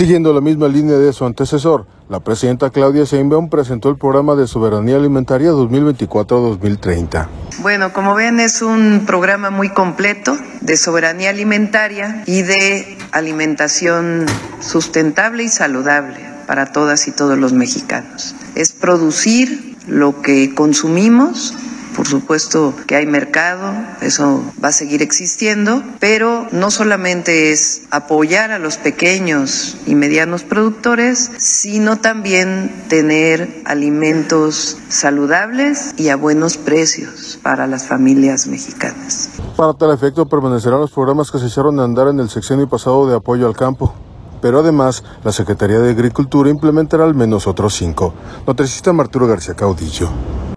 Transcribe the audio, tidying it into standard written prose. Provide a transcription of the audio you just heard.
Siguiendo la misma línea de su antecesor, la presidenta Claudia Sheinbaum presentó el programa de Soberanía Alimentaria 2024-2030. Bueno, como ven, es un programa muy completo de soberanía alimentaria y de alimentación sustentable y saludable para todas y todos los mexicanos. Es producir lo que consumimos. Por supuesto que hay mercado, eso va a seguir existiendo, pero no solamente es apoyar a los pequeños y medianos productores, sino también tener alimentos saludables y a buenos precios para las familias mexicanas. Para tal efecto permanecerán los programas que se echaron a andar en el sexenio pasado de apoyo al campo. Pero además, la Secretaría de Agricultura implementará al menos otros 5. Noticiista Arturo García Caudillo.